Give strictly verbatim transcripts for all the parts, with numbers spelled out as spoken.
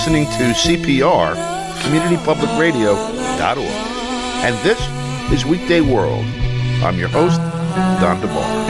listening to C P R, community public radio dot org. And this is Weekday World. I'm your host, Don DeBar.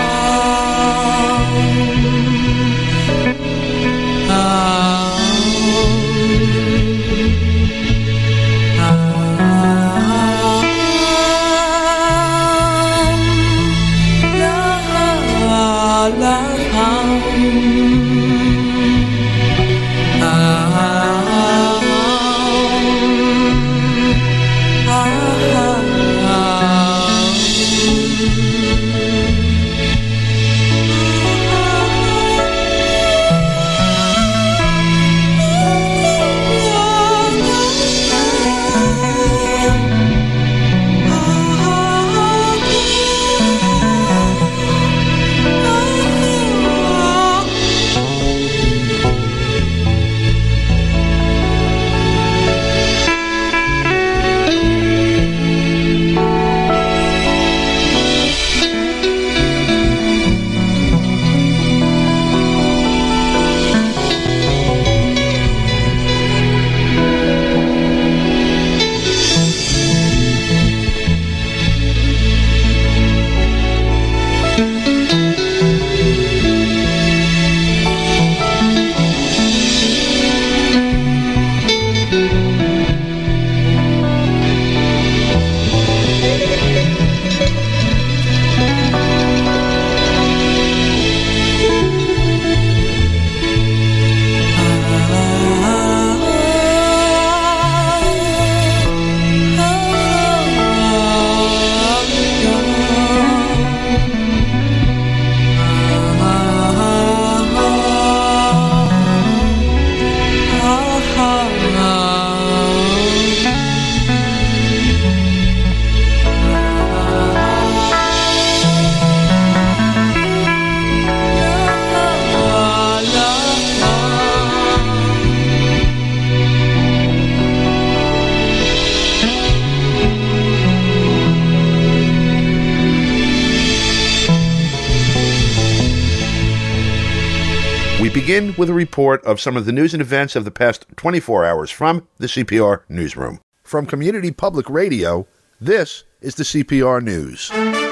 Begin with a report of some of the news and events of the past twenty-four hours from the C P R Newsroom. From Community Public Radio, this is the C P R News.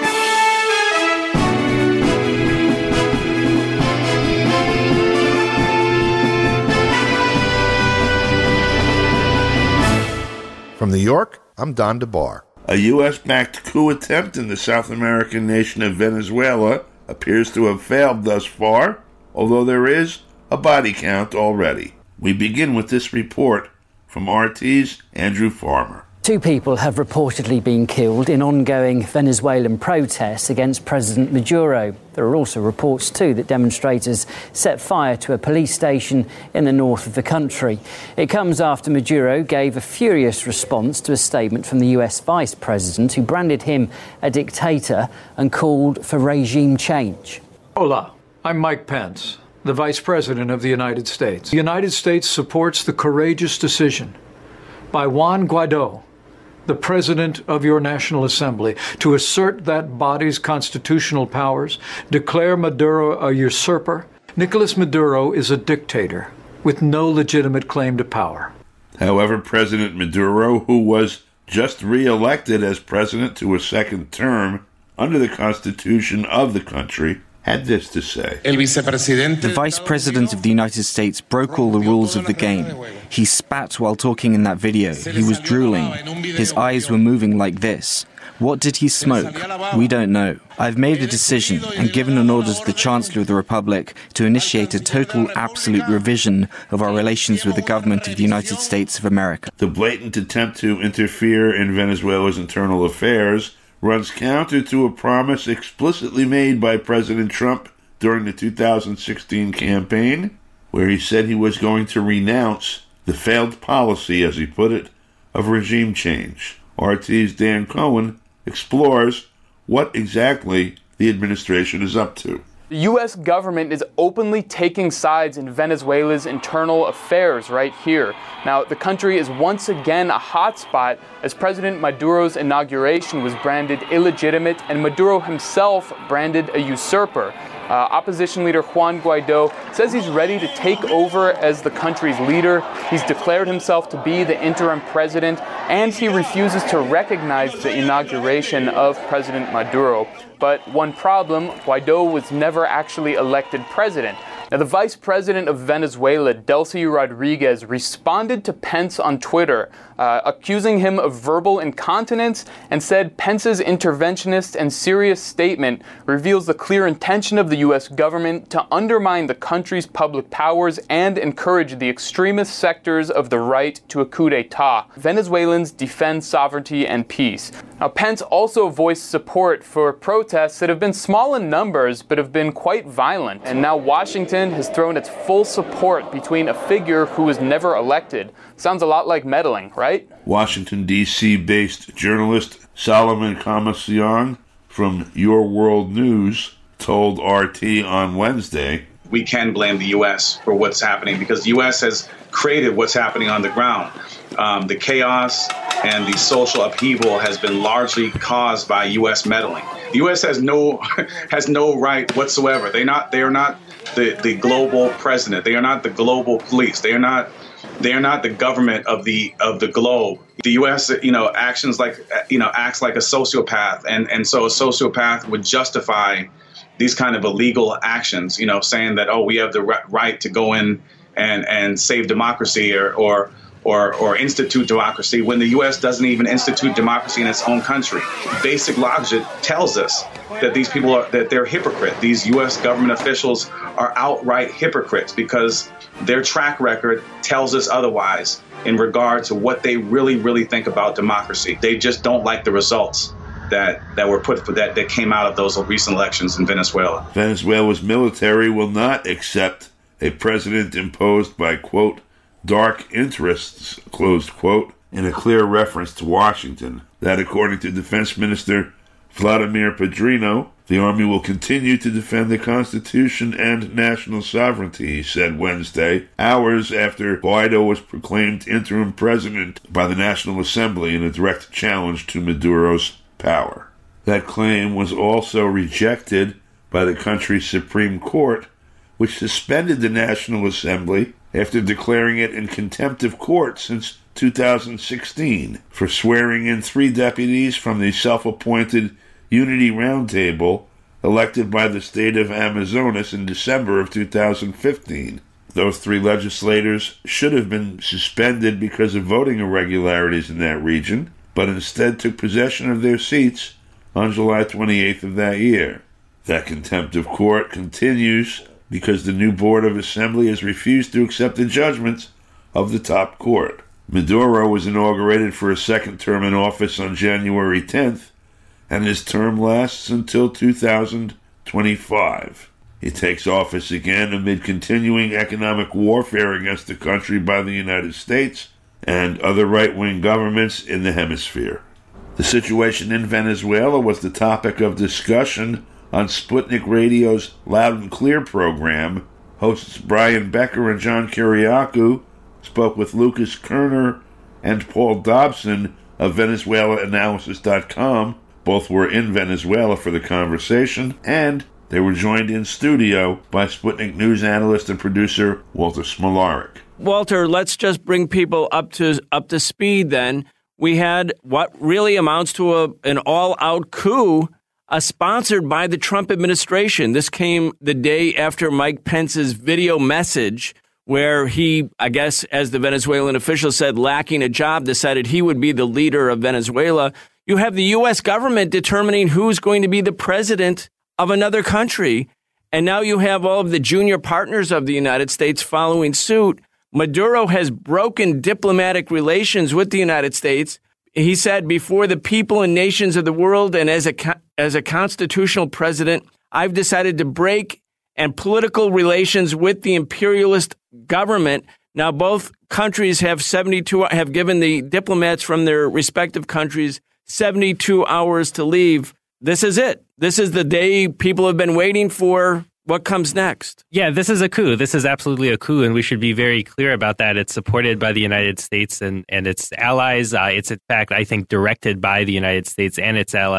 From New York, I'm Don DeBar. A U S-backed coup attempt in the South American nation of Venezuela appears to have failed thus far, although there is a body count already. We begin with this report from R T's Andrew Farmer. Two people have reportedly been killed in ongoing Venezuelan protests against President Maduro. There are also reports, too, that demonstrators set fire to a police station in the north of the country. It comes after Maduro gave a furious response to a statement from the U S Vice President, who branded him a dictator and called for regime change. Hola, I'm Mike Pence, the Vice President of the United States. The United States supports the courageous decision by Juan Guaido, the President of your National Assembly, to assert that body's constitutional powers, declare Maduro a usurper. Nicolas Maduro is a dictator with no legitimate claim to power. However, President Maduro, who was just re-elected as president to a second term under the Constitution of the country, had this to say. The Vice President of the United States broke all the rules of the game. He spat while talking in that video. He was drooling. His eyes were moving like this. What did he smoke? We don't know. I've made a decision and given an order to the Chancellor of the Republic to initiate a total, absolute revision of our relations with the government of the United States of America. The blatant attempt to interfere in Venezuela's internal affairs runs counter to a promise explicitly made by President Trump during the two thousand sixteen campaign, where he said he was going to renounce the failed policy, as he put it, of regime change. R T's Dan Cohen explores what exactly the administration is up to. The U S government is openly taking sides in Venezuela's internal affairs right here. Now, the country is once again a hotspot as President Maduro's inauguration was branded illegitimate and Maduro himself branded a usurper. Uh, opposition leader Juan Guaido says he's ready to take over as the country's leader. He's declared himself to be the interim president, and he refuses to recognize the inauguration of President Maduro. But one problem, Guaido was never actually elected president. Now, the vice president of Venezuela, Delcy Rodriguez, responded to Pence on Twitter, uh, accusing him of verbal incontinence, and said Pence's interventionist and serious statement reveals the clear intention of the U S government to undermine the country's public powers and encourage the extremist sectors of the right to a coup d'etat. Venezuelans defend sovereignty and peace. Now, Pence also voiced support for protests that have been small in numbers but have been quite violent. And now Washington has thrown its full support between a figure who was never elected. Sounds a lot like meddling, right? Washington, D C-based journalist Solomon Kamassian from Your World News told R T on Wednesday, we can blame the U S for what's happening because the U S has created what's happening on the ground. Um, the chaos and the social upheaval has been largely caused by U S meddling. The U S has no has no right whatsoever. They're not they are not the, the global president. They are not the global police. They are not they are not the government of the of the globe. The U S, you know, actions like you know acts like a sociopath, and and so a sociopath would justify these kind of illegal actions. You know, saying that oh we have the right to go in and and save democracy or or. Or, or institute democracy when the U S doesn't even institute democracy in its own country. Basic logic tells us that these people are that they're hypocrite. These U S government officials are outright hypocrites because their track record tells us otherwise in regard to what they really, really think about democracy. They just don't like the results that that were put for that that came out of those recent elections in Venezuela. Venezuela's military will not accept a president imposed by, quote, dark interests, closed quote, in a clear reference to Washington. That, according to Defense Minister Vladimir Pedrino, the Army will continue to defend the Constitution and national sovereignty, he said Wednesday, hours after Guaido was proclaimed interim president by the National Assembly in a direct challenge to Maduro's power. That claim was also rejected by the country's Supreme Court, which suspended the National Assembly after declaring it in contempt of court since two thousand sixteen for swearing in three deputies from the self-appointed Unity Roundtable elected by the state of Amazonas in December of two thousand fifteen. Those three legislators should have been suspended because of voting irregularities in that region, but instead took possession of their seats on July twenty-eighth of that year. That contempt of court continues because the new Board of Assembly has refused to accept the judgments of the top court. Maduro was inaugurated for a second term in office on January tenth, and his term lasts until two thousand twenty-five. He takes office again amid continuing economic warfare against the country by the United States and other right-wing governments in the hemisphere. The situation in Venezuela was the topic of discussion on Sputnik Radio's Loud and Clear program. Hosts Brian Becker and John Kiriakou spoke with Lucas Kerner and Paul Dobson of Venezuela Analysis dot com. Both were in Venezuela for the conversation, and they were joined in studio by Sputnik News analyst and producer Walter Smolarek. Walter, let's just bring people up to up to speed then. We had what really amounts to a, an all-out coup Uh, sponsored by the Trump administration. This came the day after Mike Pence's video message where he, I guess, as the Venezuelan official said, lacking a job, decided he would be the leader of Venezuela. You have the U S government determining who's going to be the president of another country. And now you have all of the junior partners of the United States following suit. Maduro has broken diplomatic relations with the United States. He said, before the people and nations of the world and as a as a constitutional president, I've decided to break and political relations with the imperialist government. Now, both countries have seventy-two have given the diplomats from their respective countries seventy-two hours to leave. This is it. This is the day people have been waiting for. What comes next? Yeah, this is a coup. This is absolutely a coup, and we should be very clear about that. It's supported by the United States and, and its allies. Uh, it's, in fact, I think, directed by the United States and its allies.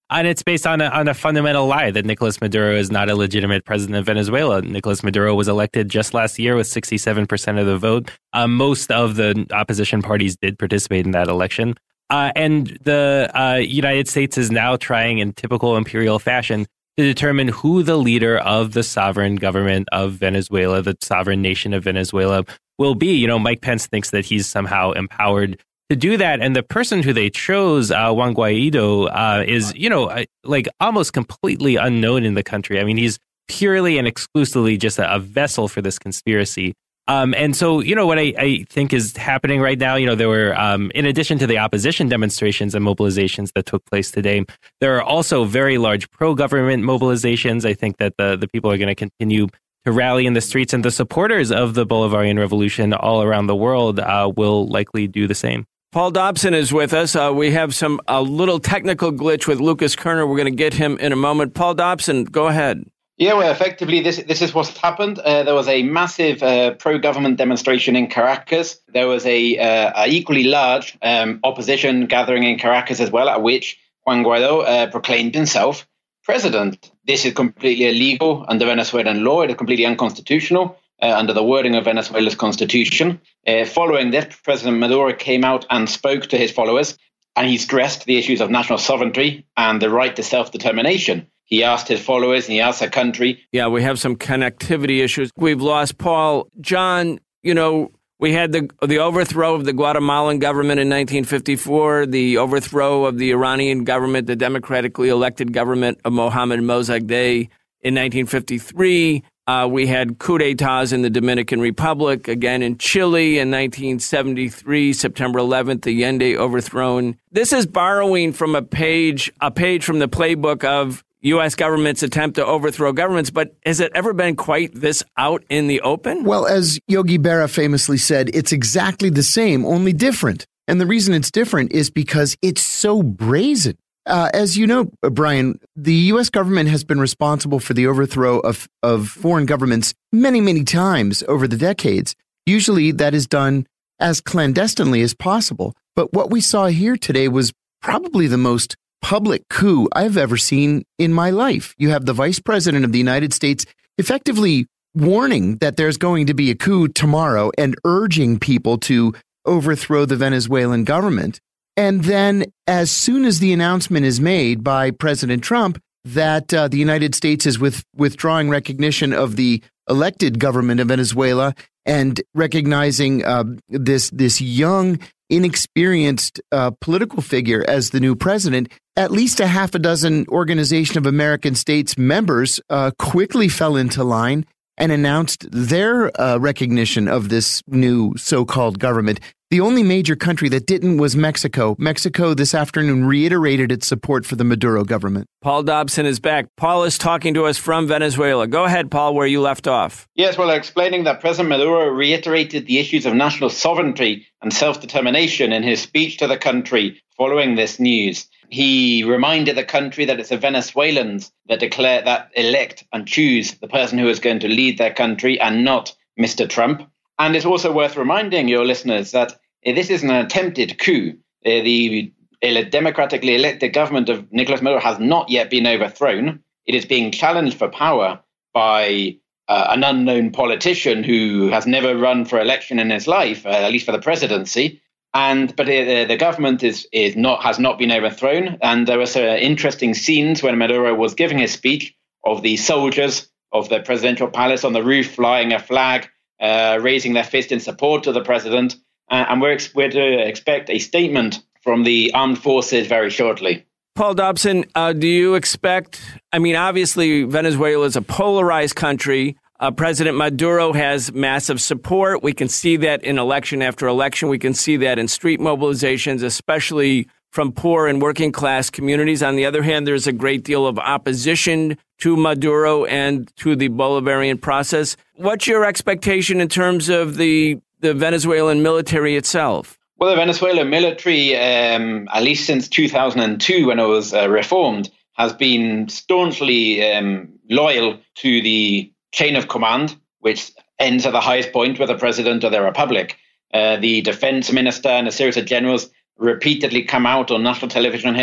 And it's based on a, on a fundamental lie that Nicolas Maduro is not a legitimate president of Venezuela. Nicolas Maduro was elected just last year with sixty-seven percent of the vote. Uh, most of the opposition parties did participate in that election. Uh, and the uh, United States is now trying in typical imperial fashion to determine who the leader of the sovereign government of Venezuela, the sovereign nation of Venezuela, will be. You know, Mike Pence thinks that he's somehow empowered to do that. And the person who they chose, uh, Juan Guaido, uh, is, you know, like almost completely unknown in the country. I mean, he's purely and exclusively just a, a vessel for this conspiracy. Um, and so, you know, what I, I think is happening right now, you know, there were, um, in addition to the opposition demonstrations and mobilizations that took place today, there are also very large pro-government mobilizations. I think that the, the people are going to continue to rally in the streets, and the supporters of the Bolivarian Revolution all around the world uh, will likely do the same. Paul Dobson is with us. Uh, we have some a little technical glitch with Lucas Kerner. We're going to get him in a moment. Paul Dobson, go ahead. Yeah, well, effectively, this this is what's happened. Uh, there was a massive uh, pro-government demonstration in Caracas. There was a, uh, a equally large um, opposition gathering in Caracas as well, at which Juan Guaido uh, proclaimed himself president. This is completely illegal under Venezuelan law. It is completely unconstitutional uh, under the wording of Venezuela's constitution. Uh, following this, President Maduro came out and spoke to his followers, and he stressed the issues of national sovereignty and the right to self-determination. He asked his followers and he asked the country. Yeah, we have some connectivity issues. We've lost Paul. John, you know, we had the the overthrow of the Guatemalan government in nineteen fifty-four, the overthrow of the Iranian government, the democratically elected government of Mohammad Mossadegh in nineteen fifty-three. Uh, we had coup d'etats in the Dominican Republic, again in Chile in nineteen seventy-three, September eleventh, the Allende overthrown. This is borrowing from a page, a page from the playbook of U S government's attempt to overthrow governments, but has it ever been quite this out in the open? Well, as Yogi Berra famously said, it's exactly the same, only different. And the reason it's different is because it's so brazen. Uh, as you know, Brian, the U S government has been responsible for the overthrow of, of foreign governments many, many times over the decades. Usually that is done as clandestinely as possible. But what we saw here today was probably the most public coup I've ever seen in my life. You have the vice president of the United States effectively warning that there's going to be a coup tomorrow and urging people to overthrow the Venezuelan government. And then as soon as the announcement is made by President Trump that uh, the United States is with, withdrawing recognition of the elected government of Venezuela and recognizing uh, this, this young, inexperienced uh, political figure as the new president, at least a half a dozen Organization of American States members uh, quickly fell into line and announced their uh, recognition of this new so-called government. The only major country that didn't was Mexico. Mexico this afternoon reiterated its support for the Maduro government. Paul Dobson is back. Paul is talking to us from Venezuela. Go ahead, Paul, where you left off. Yes, well, explaining that President Maduro reiterated the issues of national sovereignty and self-determination in his speech to the country following this news. He reminded the country that it's the Venezuelans that declare, that elect and choose the person who is going to lead their country and not Mister Trump. And it's also worth reminding your listeners that this is an attempted coup. The democratically elected government of Nicolas Maduro has not yet been overthrown. It is being challenged for power by uh, an unknown politician who has never run for election in his life, uh, at least for the presidency. And but uh, the government is is not has not been overthrown. And there were some interesting scenes when Maduro was giving his speech of the soldiers of the presidential palace on the roof flying a flag, uh, raising their fist in support of the president. Uh, and we're, ex- we're to expect a statement from the armed forces very shortly. Paul Dobson, uh, do you expect, I mean, obviously Venezuela is a polarized country. Uh, President Maduro has massive support. We can see that in election after election. We can see that in street mobilizations, especially from poor and working class communities. On the other hand, there's a great deal of opposition to Maduro and to the Bolivarian process. What's your expectation in terms of the, the Venezuelan military itself? Well, the Venezuelan military, um, at least since two thousand two, when it was uh, reformed, has been staunchly um, loyal to the chain of command, which ends at the highest point with the president of the republic. Uh, the defense minister and a series of generals repeatedly come out on national television here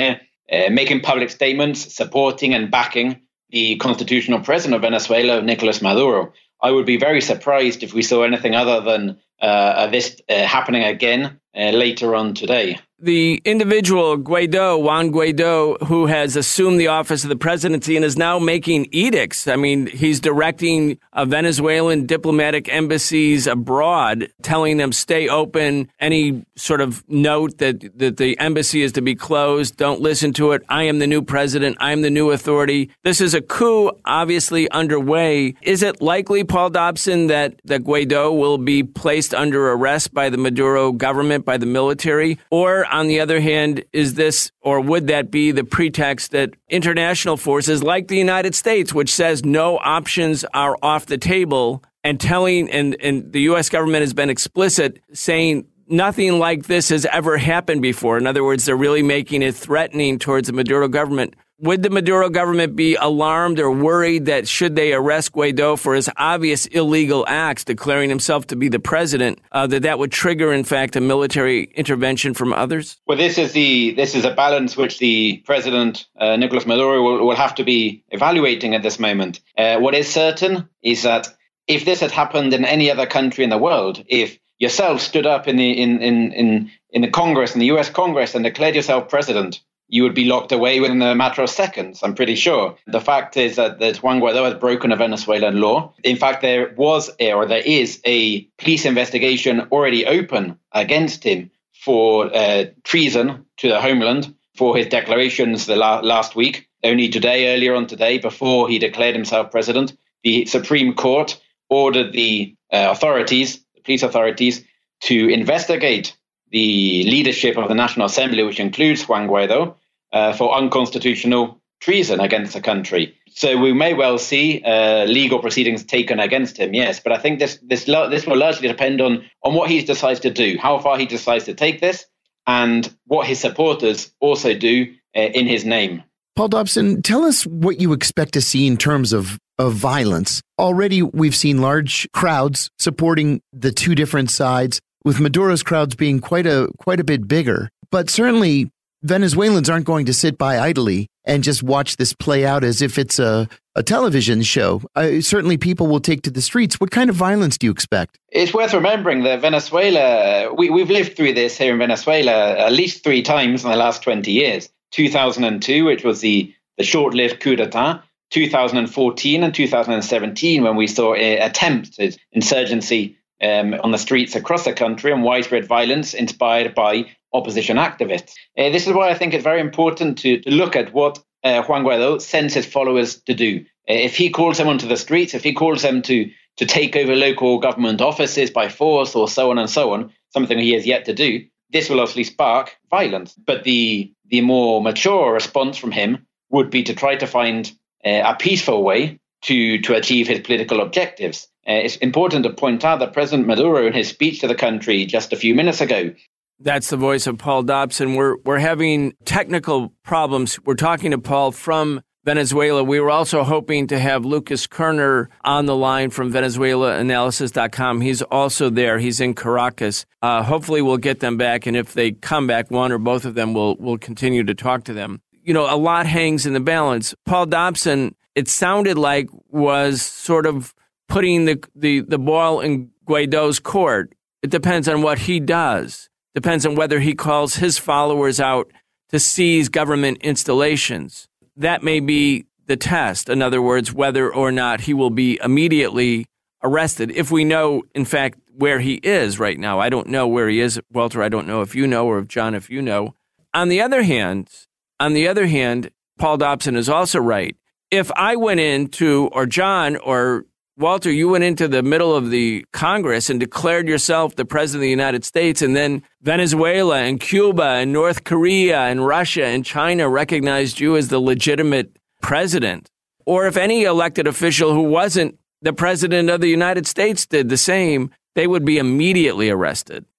uh, making public statements supporting and backing the constitutional president of Venezuela, Nicolas Maduro. I would be very surprised if we saw anything other than uh, this uh, happening again uh, later on today. The individual, Guaido, Juan Guaido, who has assumed the office of the presidency and is now making edicts. I mean, he's directing uh, Venezuelan diplomatic embassies abroad, telling them stay open. Any sort of note that, that the embassy is to be closed, don't listen to it. I am the new president. I am the new authority. This is a coup obviously underway. Is it likely, Paul Dobson, that, that Guaido will be placed under arrest by the Maduro government, by the military? Or on the other hand, is this, or would that be the pretext that international forces like the United States, which says no options are off the table, and telling, and, and the U S government has been explicit, saying nothing like this has ever happened before. In other words, they're really making it threatening towards the Maduro government. Would the Maduro government be alarmed or worried that should they arrest Guaido for his obvious illegal acts, declaring himself to be the president, uh, that that would trigger, in fact, a military intervention from others? Well, this is the this is a balance which the president, uh, Nicolas Maduro, will, will have to be evaluating at this moment. Uh, what is certain is that if this had happened in any other country in the world, if yourself stood up in the in in in, in the Congress, in the U S Congress, and declared yourself president, you would be locked away within a matter of seconds, I'm pretty sure. The fact is that, that Juan Guaido has broken a Venezuelan law. In fact, there was, a, or there is, a police investigation already open against him for uh, treason to the homeland for his declarations the la- last week. Only today, earlier on today, before he declared himself president, the Supreme Court ordered the uh, authorities, the police authorities, to investigate the leadership of the National Assembly, which includes Juan Guaido, uh, for unconstitutional treason against the country. So we may well see uh, legal proceedings taken against him, yes. But I think this this this will largely depend on, on what he decides to do, how far he decides to take this, and what his supporters also do uh, in his name. Paul Dobson, tell us what you expect to see in terms of, of violence. Already we've seen large crowds supporting the two different sides, with Maduro's crowds being quite a quite a bit bigger. But certainly Venezuelans aren't going to sit by idly and just watch this play out as if it's a, a television show. Uh, certainly people will take to the streets. What kind of violence do you expect? It's worth remembering that Venezuela, we, we've lived through this here in Venezuela at least three times in the last twenty years. two thousand two, which was the, the short-lived coup d'etat, two thousand fourteen and two thousand seventeen, when we saw uh, attempted insurgency Um, on the streets across the country and widespread violence inspired by opposition activists. Uh, this is why I think it's very important to, to look at what uh, Juan Guaido sends his followers to do. Uh, if he calls them onto the streets, if he calls them to, to take over local government offices by force or so on and so on, something he has yet to do, this will obviously spark violence. But the, the more mature response from him would be to try to find uh, a peaceful way to, to achieve his political objectives. Uh, it's important to point out that President Maduro, in his speech to the country just a few minutes ago. That's the voice of Paul Dobson. We're we're having technical problems. We're talking to Paul from Venezuela. We were also hoping to have Lucas Kerner on the line from Venezuela Analysis dot com. He's also there. He's in Caracas. Uh, hopefully we'll get them back, and if they come back, one or both of them, will will continue to talk to them. You know, a lot hangs in the balance. Paul Dobson, it sounded like, was sort of putting the, the, the ball in Guaido's court. It depends on what he does. Depends on whether he calls his followers out to seize government installations. That may be the test. In other words, whether or not he will be immediately arrested. If we know, in fact, where he is right now. I don't know where he is, Walter. I don't know if you know, or if John, if you know. On the other hand, on the other hand, Paul Dobson is also right. If I went into, or John, or Walter, you went into the middle of the Congress and declared yourself the president of the United States, and then Venezuela and Cuba and North Korea and Russia and China recognized you as the legitimate president. Or if any elected official who wasn't the president of the United States did the same, they would be immediately arrested.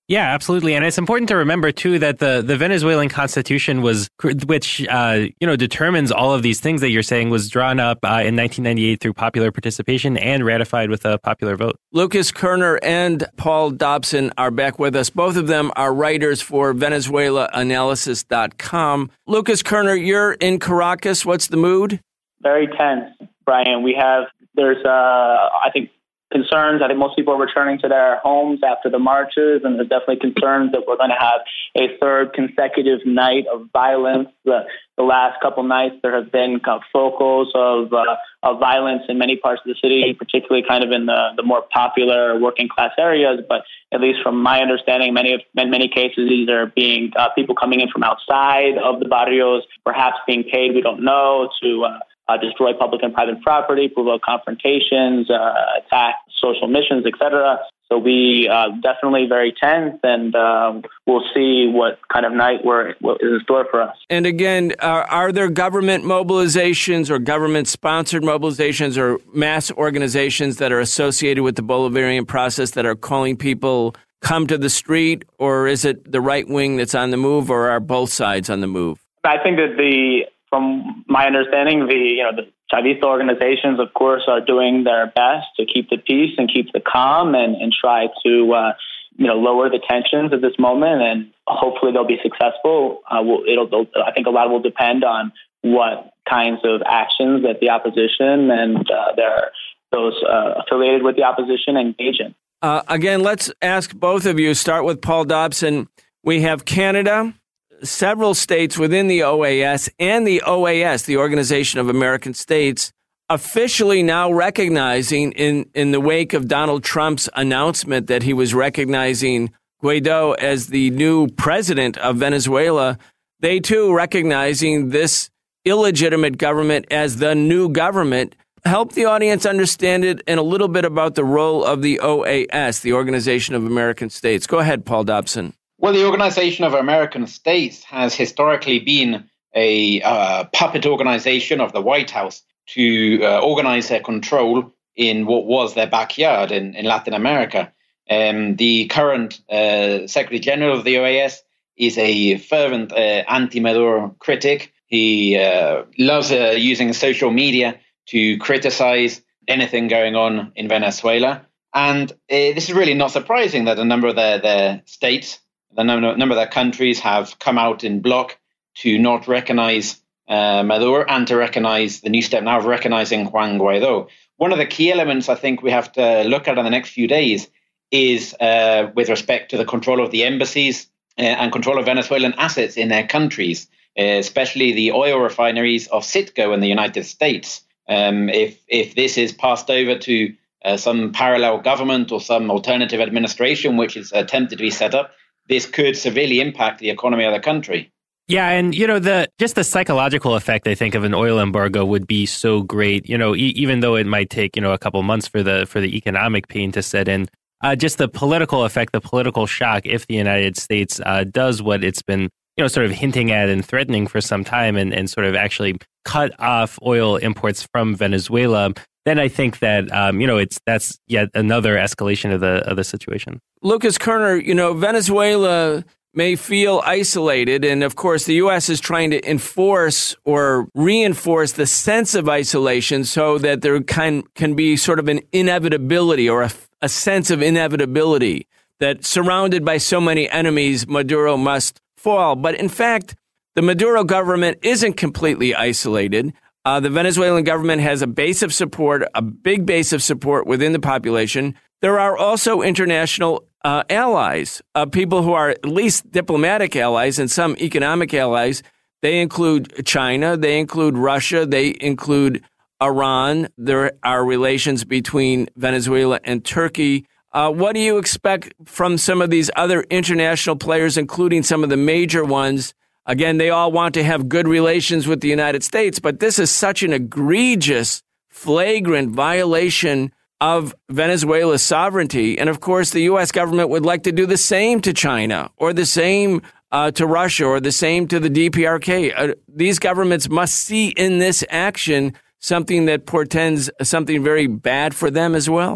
Yeah, absolutely. And it's important to remember, too, that the, the Venezuelan constitution was, which, uh, you know, determines all of these things that you're saying, was drawn up uh, in nineteen ninety-eight through popular participation and ratified with a popular vote. Lucas Kerner and Paul Dobson are back with us. Both of them are writers for Venezuela Analysis dot com. Lucas Kerner, you're in Caracas. What's the mood? Very tense, Brian. We have, there's, uh, I think, concerns. I think most people are returning to their homes after the marches, and there's definitely concerns that we're going to have a third consecutive night of violence. The, the last couple nights, there have been kind of focals of uh, of violence in many parts of the city, particularly kind of in the, the more popular working class areas. But at least from my understanding, many of in many cases, these are being uh, people coming in from outside of the barrios, perhaps being paid, we don't know, to uh, Uh, destroy public and private property, provoke confrontations, uh, attack social missions, et cetera. So we uh, definitely very tense, and uh, we'll see what kind of night we're, what is in store for us. And again, uh, are there government mobilizations or government-sponsored mobilizations or mass organizations that are associated with the Bolivarian process that are calling people come to the street, or is it the right wing that's on the move, or are both sides on the move? I think that the From my understanding, the you know the Chavista organizations, of course, are doing their best to keep the peace and keep the calm and, and try to uh, you know lower the tensions at this moment, and hopefully they'll be successful. Uh, we'll, it'll, I think a lot will depend on what kinds of actions that the opposition and uh, their those uh, affiliated with the opposition engage in. Uh, again, let's ask both of you. Start with Paul Dobson. We have Canada, several states within the O A S and the O A S, the Organization of American States, officially now recognizing in, in the wake of Donald Trump's announcement that he was recognizing Guaido as the new president of Venezuela, they too recognizing this illegitimate government as the new government. Help the audience understand it and a little bit about the role of the O A S, the Organization of American States. Go ahead, Paul Dobson. Well, the Organization of American States has historically been a uh, puppet organization of the White House to uh, organize their control in what was their backyard in, in Latin America. Um, the current uh, Secretary General of the O A S is a fervent uh, anti-Maduro critic. He uh, loves uh, using social media to criticize anything going on in Venezuela. And uh, this is really not surprising that a number of their, their states, the number, number of their countries have come out in bloc to not recognize uh, Maduro and to recognize the new step now of recognizing Juan Guaido. One of the key elements I think we have to look at in the next few days is uh, with respect to the control of the embassies uh, and control of Venezuelan assets in their countries, uh, especially the oil refineries of Citgo in the United States. Um, if if this is passed over to uh, some parallel government or some alternative administration which is attempted to be set up, this could severely impact the economy of the country. Yeah, and you know, the just the psychological effect, I think, of an oil embargo would be so great. You know, e- even though it might take you know a couple months for the for the economic pain to set in, uh, just the political effect, the political shock, if the United States uh, does what it's been you know sort of hinting at and threatening for some time, and, and sort of actually cut off oil imports from Venezuela, then I think that um, you know it's that's yet another escalation of the of the situation. Lucas Kerner, you know, Venezuela may feel isolated, and of course the U S is trying to enforce or reinforce the sense of isolation so that there can can be sort of an inevitability or a, a sense of inevitability that surrounded by so many enemies, Maduro must fall. But in fact, the Maduro government isn't completely isolated. Uh, the Venezuelan government has a base of support, a big base of support within the population. There are also international uh, allies, uh, people who are at least diplomatic allies and some economic allies. They include China, they include Russia, they include Iran. There are relations between Venezuela and Turkey. Uh, what do you expect from some of these other international players, including some of the major ones? Again, they all want to have good relations with the United States, but this is such an egregious, flagrant violation of Venezuela's sovereignty. And of course, the U S government would like to do the same to China or the same uh, to Russia or the same to the D P R K. Uh, these governments must see in this action something that portends something very bad for them as well.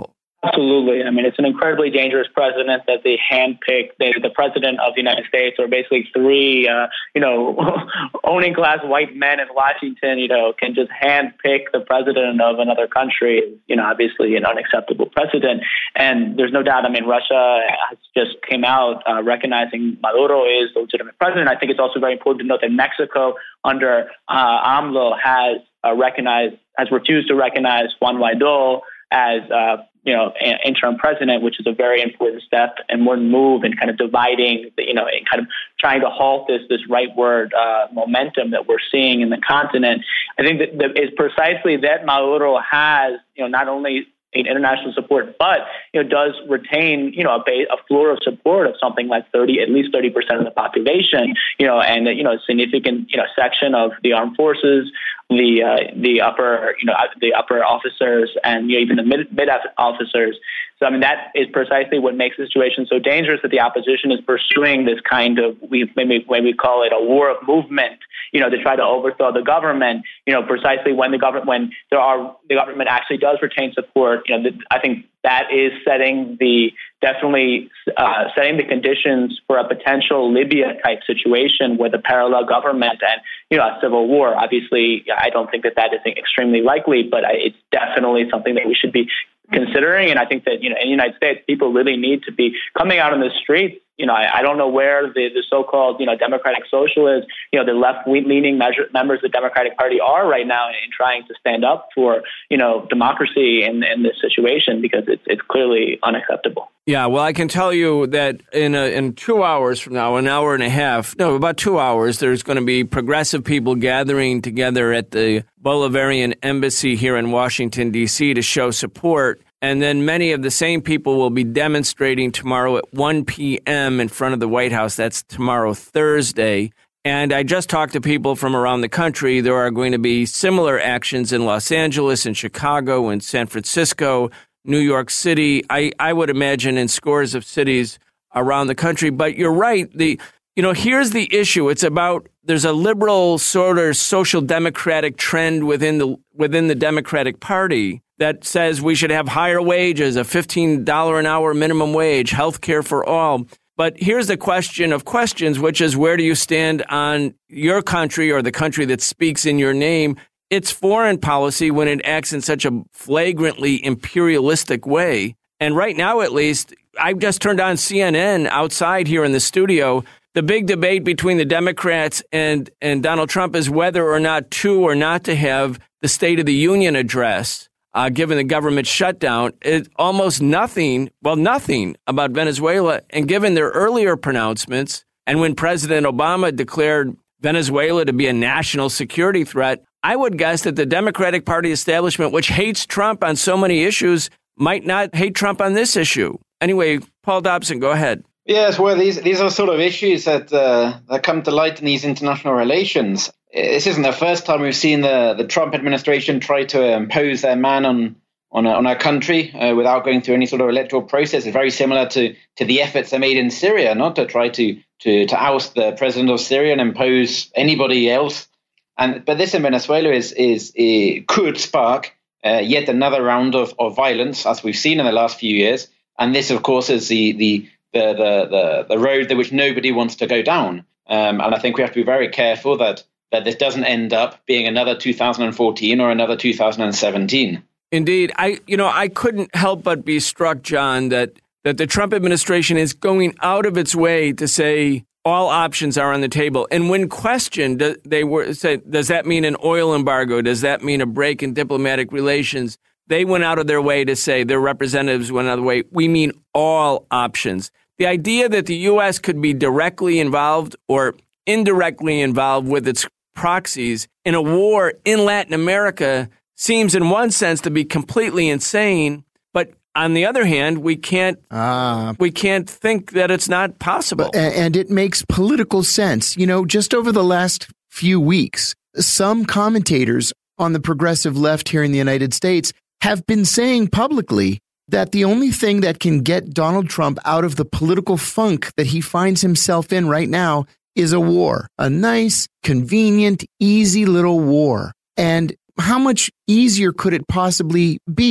Absolutely. I mean, it's an incredibly dangerous president that they handpick. They, the president of the United States, or basically three, uh, you know, owning class white men in Washington, you know, can just handpick the president of another country. You know, obviously an unacceptable precedent. And there's no doubt, I mean, Russia has just came out uh, recognizing Maduro is the legitimate president. I think it's also very important to note that Mexico under uh, AMLO has uh, recognized, has refused to recognize Juan Guaido as, uh, you know, interim president, which is a very important step and one move in kind of dividing, the, you know, and kind of trying to halt this this rightward uh, momentum that we're seeing in the continent. I think that, that is precisely that Maduro has, you know, not only international support, but you know, does retain, you know, a, base, a floor of support of something like thirty, at least thirty percent of the population, you know, and you know, a significant, you know, section of the armed forces, the uh, the upper, you know, the upper officers, and you know, even the mid mid officers. So I mean, that is precisely what makes the situation so dangerous, that the opposition is pursuing this kind of, we maybe when we call it a war of movement, you know, to try to overthrow the government, you know, precisely when the government, when there are, the government actually does retain support, you know, the, I think that is setting the, definitely uh, setting the conditions for a potential Libya type situation with a parallel government and, you know, a civil war. Obviously, I don't think that that is extremely likely, but I, it's definitely something that we should be considering. And I think that, you know, in the United States, people really need to be coming out on the streets. You know, I, I don't know where the, the so-called, you know, democratic socialists, you know, the left-leaning measure, members of the Democratic Party are right now in, in trying to stand up for, you know, democracy in, in this situation, because it's it's clearly unacceptable. Yeah, well, I can tell you that in a, in two hours from now, an hour and a half, no, about two hours, there's going to be progressive people gathering together at the Bolivarian Embassy here in Washington, D C to show support. And then many of the same people will be demonstrating tomorrow at one p.m. in front of the White House. That's tomorrow, Thursday. And I just talked to people from around the country. There are going to be similar actions in Los Angeles, in Chicago, in San Francisco, New York City. I, I would imagine in scores of cities around the country. But you're right. The you know, here's the issue. It's about, there's a liberal sort of social democratic trend within the within the Democratic Party that says we should have higher wages, a fifteen dollars an hour minimum wage, health care for all. But here's the question of questions, which is, where do you stand on your country, or the country that speaks in your name, its foreign policy when it acts in such a flagrantly imperialistic way? And right now, at least, I just turned on C N N outside here in the studio. The big debate between the Democrats and, and Donald Trump is whether or not to or not to have the State of the Union address, uh, given the government shutdown. It, almost nothing, well, nothing about Venezuela. And given their earlier pronouncements, and when President Obama declared Venezuela to be a national security threat, I would guess that the Democratic Party establishment, which hates Trump on so many issues, might not hate Trump on this issue. Anyway, Paul Dobson, go ahead. Yes, well, these these are sort of issues that uh, that come to light in these international relations. This isn't the first time we've seen the, the Trump administration try to impose their man on on, a, on our country uh, without going through any sort of electoral process. It's very similar to, to the efforts they made in Syria, not to try to, to to oust the president of Syria and impose anybody else. And but this in Venezuela is is it could spark uh, yet another round of, of violence, as we've seen in the last few years. And this, of course, is the the The, the the the road that which nobody wants to go down, um, and I think we have to be very careful that that this doesn't end up being another two thousand fourteen or another two thousand seventeen. Indeed, I you know I couldn't help but be struck, John, that that the Trump administration is going out of its way to say all options are on the table, and when questioned, they were say, does that mean an oil embargo? Does that mean a break in diplomatic relations? They went out of their way to say, their representatives went out of the way, we mean all options. The idea that the U S could be directly involved or indirectly involved with its proxies in a war in Latin America seems in one sense to be completely insane. But on the other hand, we can't uh, we can't think that it's not possible. And it makes political sense. You know, just over the last few weeks, some commentators on the progressive left here in the United States have been saying publicly that the only thing that can get Donald Trump out of the political funk that he finds himself in right now is a war, a nice, convenient, easy little war. And how much easier could it possibly be?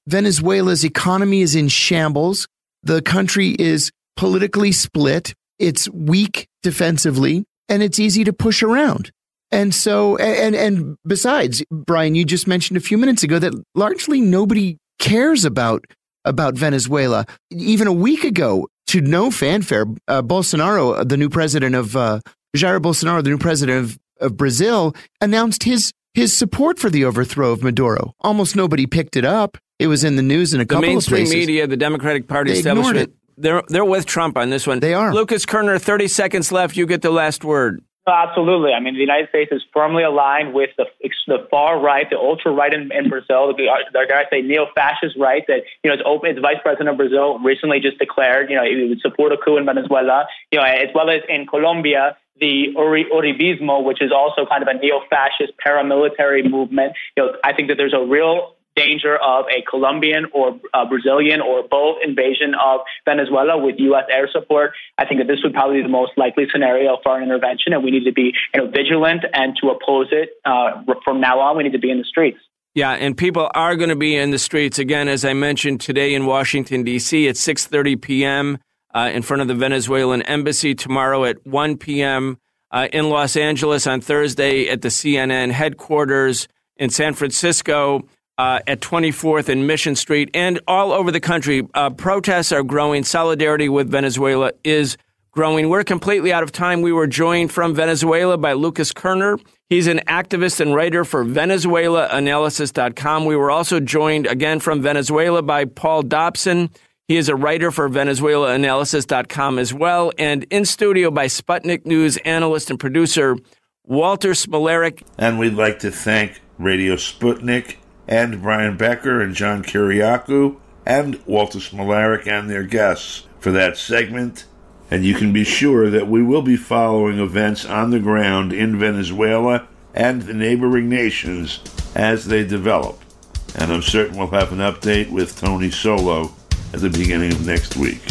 Venezuela's economy is in shambles. The country is politically split. It's weak defensively, and it's easy to push around. And so, and and besides, Brian, you just mentioned a few minutes ago that largely nobody cares about about Venezuela. Even a week ago, to no fanfare, uh, Bolsonaro, the new president of uh, Jair Bolsonaro, the new president of, of Brazil, announced his his support for the overthrow of Maduro. Almost nobody picked it up. It was in the news in a the couple of places. The mainstream media, the Democratic Party they establishment, they're they're with Trump on this one. They are. Lucas Kerner, thirty seconds left. You get the last word. Absolutely. I mean, the United States is firmly aligned with the the far right, the ultra right in, in Brazil. The, the guys say neo-fascist right. That you know, its, open, its vice president of Brazil recently just declared, you know, it would support a coup in Venezuela. You know, as well as in Colombia, the Uribismo, which is also kind of a neo-fascist paramilitary movement. You know, I think that there's a real danger of a Colombian or a Brazilian or both invasion of Venezuela with U S air support. I think that this would probably be the most likely scenario for an intervention, and we need to be, you know, vigilant, and to oppose it uh, from now on, we need to be in the streets. Yeah, and people are going to be in the streets again, as I mentioned today in Washington, D C at six thirty p.m. Uh, in front of the Venezuelan embassy, tomorrow at one p.m. Uh, in Los Angeles on Thursday at the C N N headquarters, in San Francisco Uh, at twenty-fourth and Mission Street, and all over the country. Uh, protests are growing. Solidarity with Venezuela is growing. We're completely out of time. We were joined from Venezuela by Lucas Kerner. He's an activist and writer for Venezuela Analysis dot com. We were also joined again from Venezuela by Paul Dobson. He is a writer for Venezuela Analysis dot com as well. And in studio by Sputnik News analyst and producer Walter Smolarek. And we'd like to thank Radio Sputnik and Brian Becker and John Kiriakou and Walter Smolarek and their guests for that segment. And you can be sure that we will be following events on the ground in Venezuela and the neighboring nations as they develop. And I'm certain we'll have an update with Tony Solo at the beginning of next week.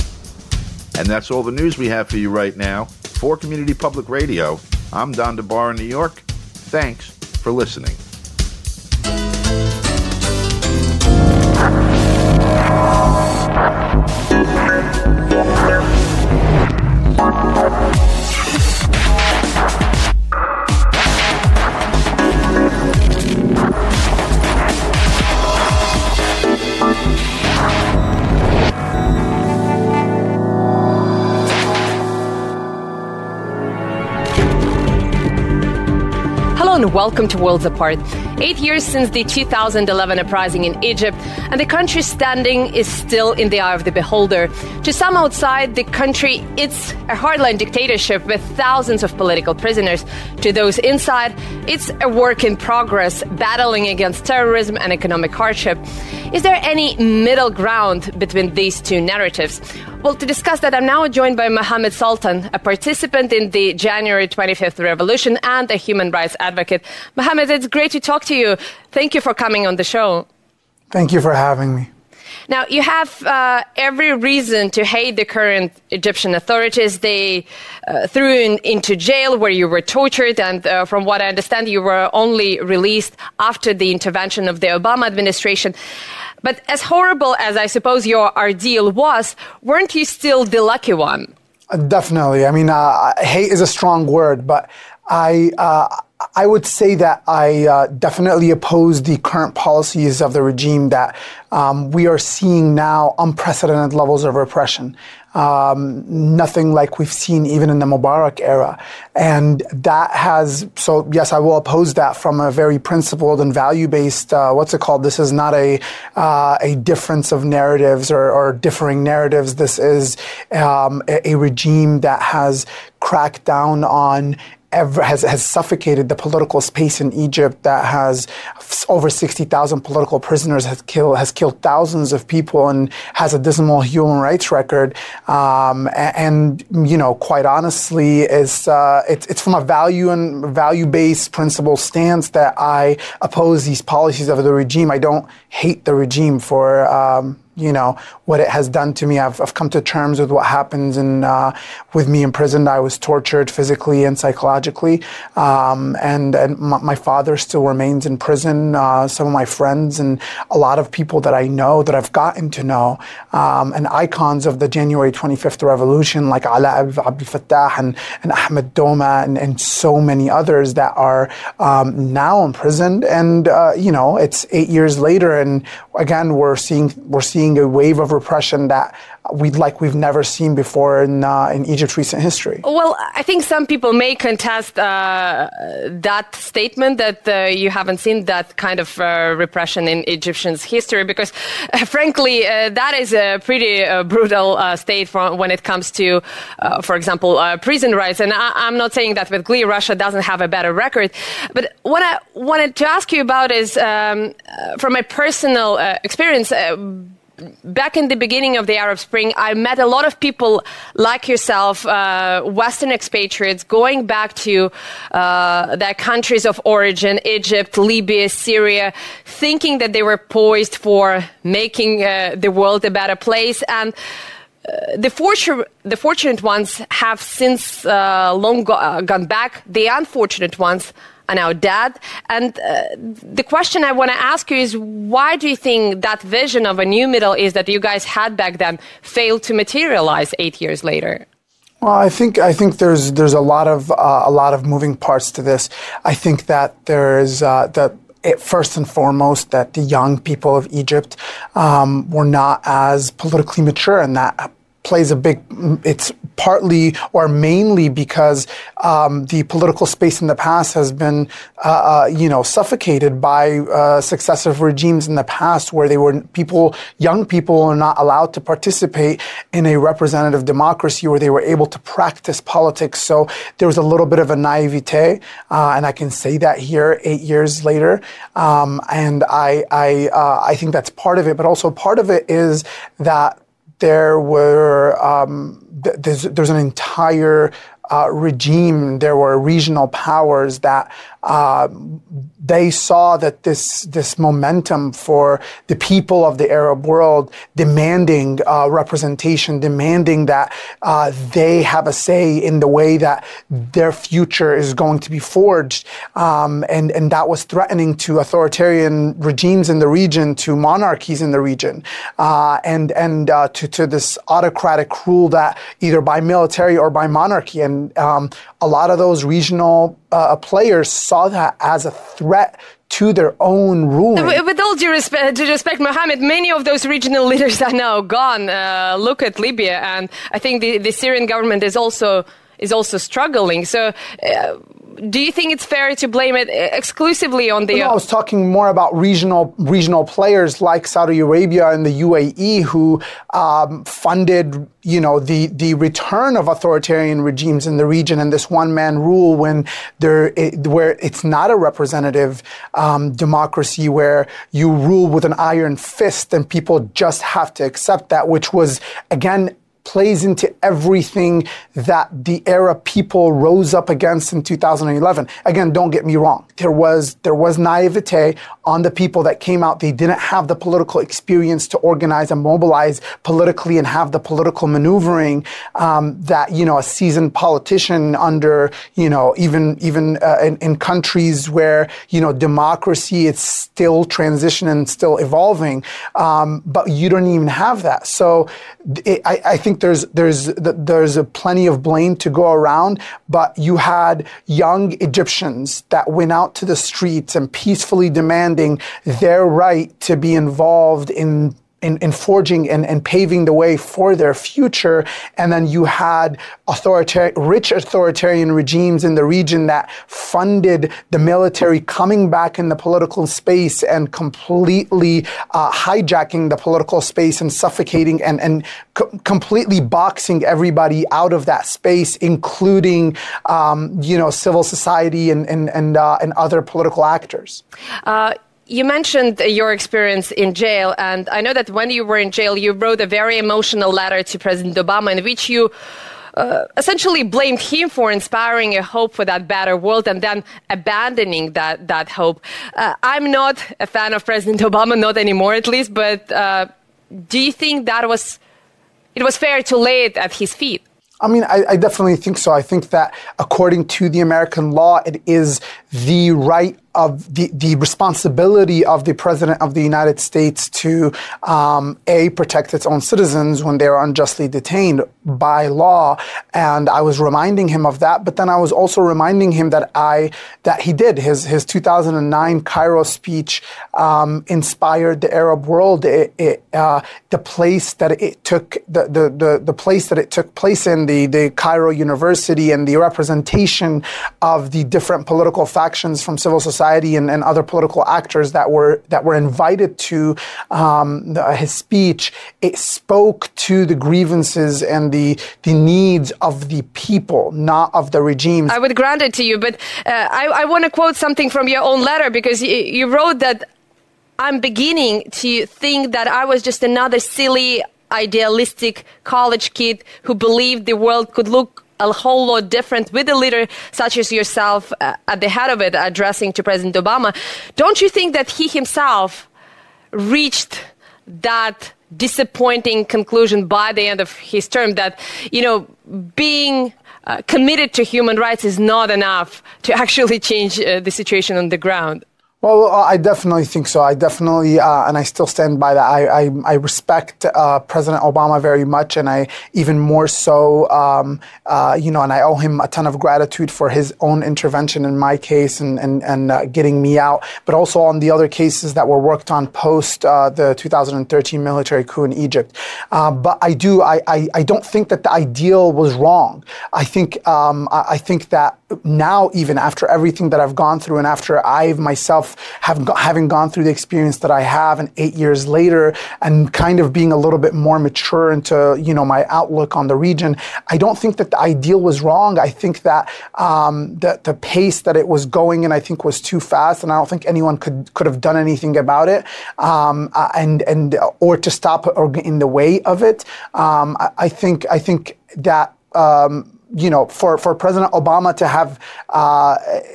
And that's all the news we have for you right now. For Community Public Radio, I'm Don DeBar in New York. Thanks for listening. Hello and welcome to Worlds Apart. Eight years since the two thousand eleven uprising in Egypt, and the country's standing is still in the eye of the beholder. To some outside the country, it's a hardline dictatorship with thousands of political prisoners. To those inside, it's a work in progress, battling against terrorism and economic hardship. Is there any middle ground between these two narratives? Well, to discuss that, I'm now joined by Mohammed Sultan, a participant in the January twenty-fifth revolution and a human rights advocate. Mohammed, it's great to talk to you. Thank you for coming on the show. Thank you for having me. Now, you have uh, every reason to hate the current Egyptian authorities. They uh, threw you in, into jail where you were tortured, and uh, from what I understand, you were only released after the intervention of the Obama administration. But as horrible as I suppose your ordeal was, weren't you still the lucky one? Uh, definitely. I mean, uh, hate is a strong word, but I uh, I would say that I uh, definitely oppose the current policies of the regime that um, we are seeing now unprecedented levels of repression. Um, nothing like we've seen even in the Mubarak era. And that has, so yes, I will oppose that from a very principled and value-based, uh, what's it called? This is not a, uh, a difference of narratives or, or differing narratives. This is, um, a, a regime that has cracked down on Ever, has, has suffocated the political space in Egypt, that has over sixty thousand political prisoners, has killed, has killed thousands of people, and has a dismal human rights record. Um, and, and, you know, quite honestly, is uh, it's, it's from a value and value-based principle stance that I oppose these policies of the regime. I don't hate the regime for, um, you know, what it has done to me. I've, I've come to terms with what happens in, uh, with me in prison. I was tortured physically and psychologically. Um, and and my, my father still remains in prison. Uh, some of my friends and a lot of people that I know, that I've gotten to know, um, and icons of the January twenty-fifth revolution, like Ala Abdel Fattah and, and Ahmed Doma and, and so many others that are um, now imprisoned. And, uh, you know, it's eight years later, and again, we're seeing we're seeing a wave of repression that we'd like we've never seen before in uh, in Egypt's recent history. Well, I think some people may contest uh, that statement that uh, you haven't seen that kind of uh, repression in Egyptians' history, because, uh, frankly, uh, that is a pretty uh, brutal uh, state for, when it comes to, uh, for example, uh, prison rights. And I, I'm not saying that with glee, Russia doesn't have a better record. But what I wanted to ask you about is, um, uh, from my personal uh, experience, uh, back in the beginning of the Arab Spring, I met a lot of people like yourself, uh, Western expatriates, going back to uh, their countries of origin, Egypt, Libya, Syria, thinking that they were poised for making uh, the world a better place. And uh, the, fortunate, the fortunate ones have since uh, long go- uh, gone back. The unfortunate ones are now dead. And uh, the question I want to ask you is, why do you think that vision of a new Middle East that you guys had back then failed to materialize eight years later? Well, I think I think there's there's a lot of uh, a lot of moving parts to this. I think that there is uh, that. It, first and foremost, that the young people of Egypt um, were not as politically mature, and that plays a big, it's partly or mainly because um, the political space in the past has been, uh, uh, you know, suffocated by uh, successive regimes in the past, where they were people, young people are not allowed to participate in a representative democracy where they were able to practice politics. So there was a little bit of a naivete, uh, and I can say that here eight years later. Um, and I, I, uh, I think that's part of it, but also part of it is that there were um, th- there's, there's an entire uh, regime. There were regional powers that uh, they saw that this this momentum for the people of the Arab world demanding uh, representation, demanding that uh, they have a say in the way that their future is going to be forged, um, and and that was threatening to authoritarian regimes in the region, to monarchies in the region, uh, and and uh, to to this autocratic rule that either by military or by monarchy. And um, a lot of those regional uh, players saw that as a threat to their own ruling. With all due respect, to respect, Mohammed, many of those regional leaders are now gone. Uh, look at Libya, and I think the, the Syrian government is also is also struggling. So, uh, do you think it's fair to blame it exclusively on the? No, I was talking more about regional regional players like Saudi Arabia and the U A E, who um, funded, you know, the the return of authoritarian regimes in the region and this one man rule when there it, where it's not a representative um, democracy where you rule with an iron fist and people just have to accept that, which was again plays into everything that the Arab people rose up against in two thousand eleven. Again, don't get me wrong. There was there was naivete on the people that came out. They didn't have the political experience to organize and mobilize politically and have the political maneuvering um, that, you know, a seasoned politician under, you know, even even uh, in, in countries where, you know, democracy is still transitioning and still evolving, um, but you don't even have that. So it, I, I think There's there's there's a plenty of blame to go around, but you had young Egyptians that went out to the streets and peacefully demanding their right to be involved in in, in forging and, and paving the way for their future. And then you had authoritarian, rich authoritarian regimes in the region that funded the military coming back in the political space and completely uh, hijacking the political space and suffocating and, and co- completely boxing everybody out of that space, including, um, you know, civil society and, and, and, uh, and other political actors. Uh, You mentioned your experience in jail, and I know that when you were in jail, you wrote a very emotional letter to President Obama in which you uh, essentially blamed him for inspiring a hope for that better world and then abandoning that, that hope. Uh, I'm not a fan of President Obama, not anymore at least, but uh, do you think that was it was fair to lay it at his feet? I mean, I, I definitely think so. I think that according to the American law, it is the right of the, the responsibility of the President of the United States to, um, A, protect its own citizens when they are unjustly detained by law. And I was reminding him of that, but then I was also reminding him that I, that he did. His, his two thousand nine Cairo speech, um, inspired the Arab world. It, it, uh, the place that it took, the, the, the, the place that it took place in, the, the Cairo University, and the representation of the different political factions from civil society And, and other political actors that were that were invited to um, the, his speech, it spoke to the grievances and the the needs of the people, not of the regimes. I would grant it to you, but uh, I, I want to quote something from your own letter, because you, you wrote that I'm beginning to think that I was just another silly, idealistic college kid who believed the world could look a whole lot different with a leader such as yourself uh, at the head of it, addressing to President Obama. Don't you think that he himself reached that disappointing conclusion by the end of his term, that, you know, being uh, committed to human rights is not enough to actually change uh, the situation on the ground? Well, I definitely think so. I definitely, uh, and I still stand by that. I, I, I respect uh, President Obama very much, and I even more so, um, uh, you know, and I owe him a ton of gratitude for his own intervention in my case and and, and uh, getting me out, but also on the other cases that were worked on post uh, the two thousand thirteen military coup in Egypt. Uh, but I do, I, I, I don't think that the ideal was wrong. I think, um, I, I think that now, even after everything that I've gone through, and after I've myself have go- having gone through the experience that I have, and eight years later, and kind of being a little bit more mature into, you know, my outlook on the region, I don't think that the ideal was wrong. I think that um, the the pace that it was going in, I think, was too fast, and I don't think anyone could could have done anything about it, um, uh, and and or to stop it or get in the way of it. Um, I, I think I think that. Um, you know, for, for President Obama to have, uh,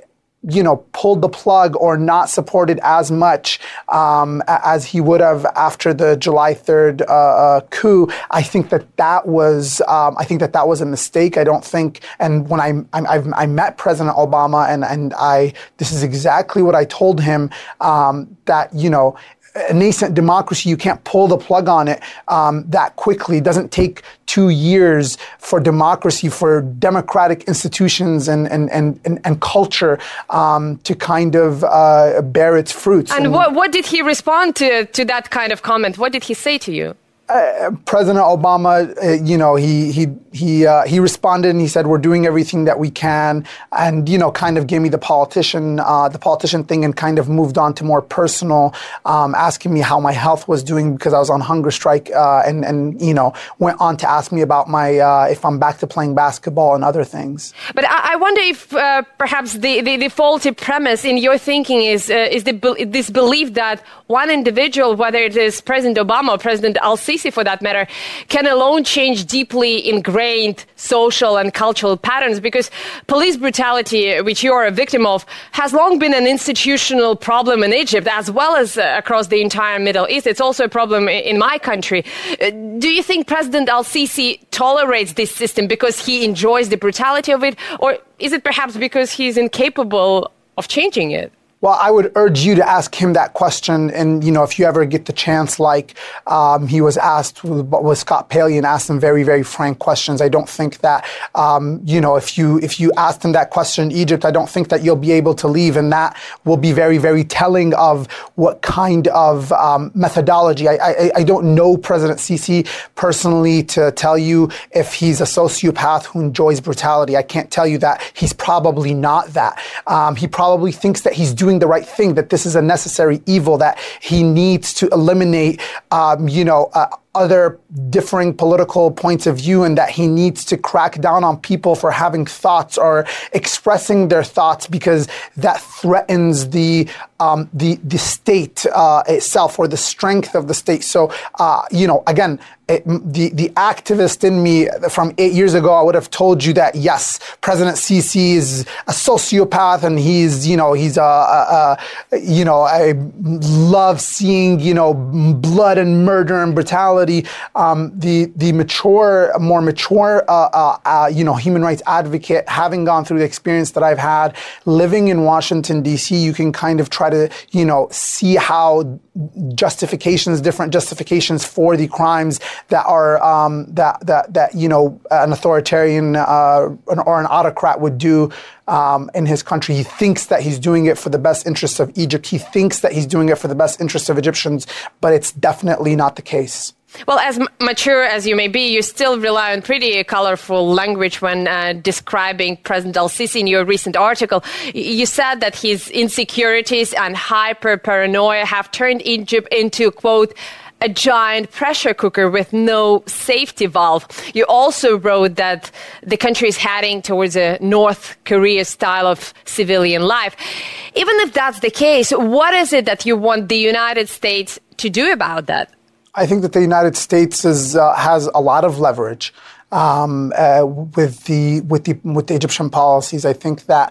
you know, pulled the plug or not supported as much um, as he would have after the July third uh, uh, coup, I think that that was, um, I think that that was a mistake. I don't think, and when I I, I've, I met President Obama, and and I, this is exactly what I told him, um, that, you know, a nascent democracy, you can't pull the plug on it um, that quickly. It doesn't take two years for democracy, for democratic institutions and and and and, and culture um, to kind of uh, bear its fruits. And, and what what did he respond to to that kind of comment? What did he say to you? Uh, President Obama, uh, you know, he he he uh, he responded and he said, "We're doing everything that we can," and you know, kind of gave me the politician uh, the politician thing, and kind of moved on to more personal, um, asking me how my health was doing because I was on hunger strike, uh, and and you know, went on to ask me about my uh, if I'm back to playing basketball and other things. But I, I wonder if uh, perhaps the, the, the faulty premise in your thinking is uh, is the this belief that one individual, whether it is President Obama or President Al-Sisi, for that matter, can alone change deeply ingrained social and cultural patterns, because police brutality, which you are a victim of, has long been an institutional problem in Egypt as well as uh, across the entire Middle East. It's also a problem in my country. Uh, do you think President Al-Sisi tolerates this system because he enjoys the brutality of it, or is it perhaps because he's incapable of changing it? Well, I would urge you to ask him that question. And, you know, if you ever get the chance, like um, he was asked with, with Scott Paley, and asked him very, very frank questions. I don't think that, um, you know, if you if you asked him that question in Egypt, I don't think that you'll be able to leave. And that will be very, very telling of what kind of um, methodology. I, I, I don't know President Sisi personally to tell you if he's a sociopath who enjoys brutality. I can't tell you that. He's probably not that. Um, he probably thinks that he's doing the right thing, that this is a necessary evil that he needs to eliminate, um, you know, uh, other differing political points of view and that he needs to crack down on people for having thoughts or expressing their thoughts because that threatens the um, the the state uh, itself or the strength of the state. So, uh, you know, again, it, the the activist in me from eight years ago, I would have told you that yes, President Sisi is a sociopath and he's you know he's a, a, a you know I love seeing you know blood and murder and brutality. Um, the the mature, more mature, uh, uh, uh, you know, human rights advocate, having gone through the experience that I've had living in Washington D C, you can kind of try to you know see how justifications, different justifications for the crimes that are um, that that that you know an authoritarian uh, or an autocrat would do um, in his country. He thinks that he's doing it for the best interests of Egypt. He thinks that he's doing it for the best interests of Egyptians, but it's definitely not the case. Well, as m- mature as you may be, you still rely on pretty colorful language when uh, describing President al-Sisi in your recent article. Y- you said that his insecurities and hyper-paranoia have turned Egypt into, quote, a giant pressure cooker with no safety valve. You also wrote that the country is heading towards a North Korea style of civilian life. Even if that's the case, what is it that you want the United States to do about that? I think that the United States is, uh, has a lot of leverage um, uh, with the with the with the Egyptian policies. I think that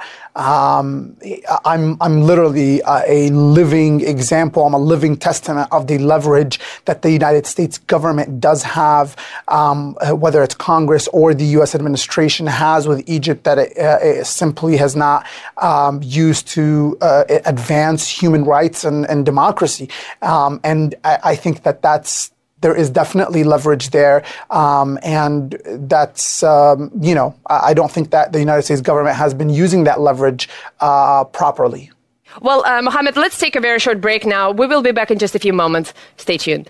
um, I'm I'm literally uh, a living example. I'm a living testament of the leverage that the United States government does have, um, whether it's Congress or the U S administration has with Egypt, that it, uh, it simply has not um, used to uh, advance human rights and, and democracy. Um, and I, I think that that's there is definitely leverage there, um, and that's, um, you know, I don't think that the United States government has been using that leverage uh, properly. Well, uh, Mohammed, let's take a very short break now. We will be back in just a few moments. Stay tuned.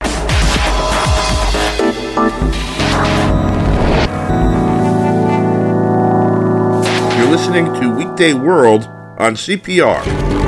You're listening to Weekday World on C P R.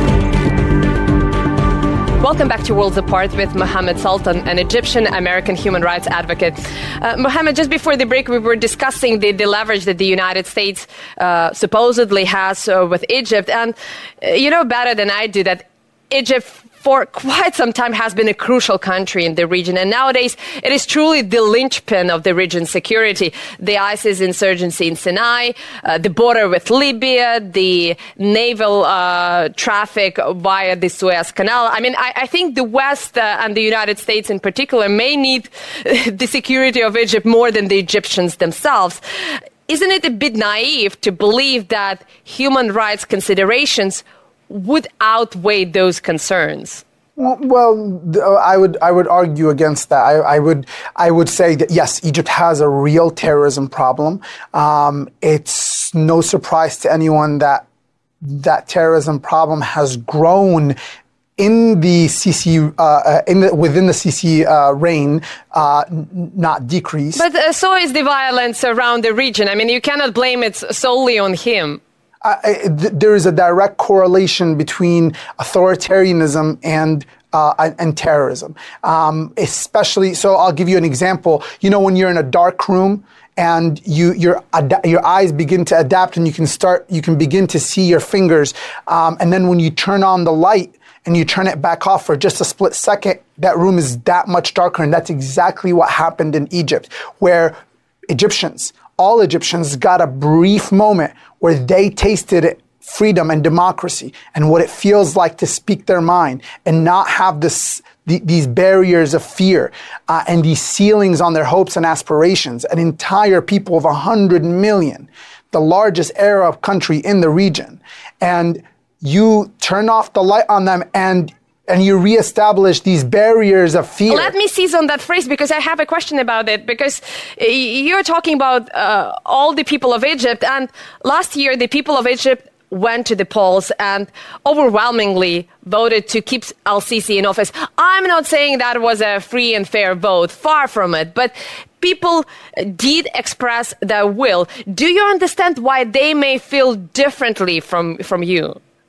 Welcome back to Worlds Apart with Mohammed Sultan, an Egyptian-American human rights advocate. Uh, Mohammed, just before the break, we were discussing the, the leverage that the United States uh, supposedly has uh, with Egypt. And uh, you know better than I do that Egypt, for quite some time, has been a crucial country in the region. And nowadays, it is truly the linchpin of the region's security. The ISIS insurgency in Sinai, uh, the border with Libya, the naval uh, traffic via the Suez Canal. I mean, I, I think the West uh, and the United States in particular may need the security of Egypt more than the Egyptians themselves. Isn't it a bit naive to believe that human rights considerations would outweigh those concerns? Well, well, I would I would argue against that. I, I would I would say that yes, Egypt has a real terrorism problem. Um, it's no surprise to anyone that that terrorism problem has grown in the Sisi, uh, in the, within the Sisi uh, reign, uh, n- not decreased. But uh, so is the violence around the region. I mean, you cannot blame it solely on him. Uh, th- there is a direct correlation between authoritarianism and uh, and, and terrorism, um, especially. So I'll give you an example. You know, when you're in a dark room and you your ad- your eyes begin to adapt, and you can start you can begin to see your fingers, um, and then when you turn on the light and you turn it back off for just a split second, that room is that much darker, and that's exactly what happened in Egypt, where Egyptians. All Egyptians got a brief moment where they tasted freedom and democracy and what it feels like to speak their mind and not have this, the, these barriers of fear uh, and these ceilings on their hopes and aspirations. An entire people of one hundred million, the largest Arab country in the region. And you turn off the light on them and and you reestablish these barriers of fear. Let me seize on that phrase because I have a question about it, because you're talking about uh, all the people of Egypt, and last year the people of Egypt went to the polls and overwhelmingly voted to keep al-Sisi in office. I'm not saying that was a free and fair vote, far from it, but people did express their will. Do you understand why they may feel differently from, from you?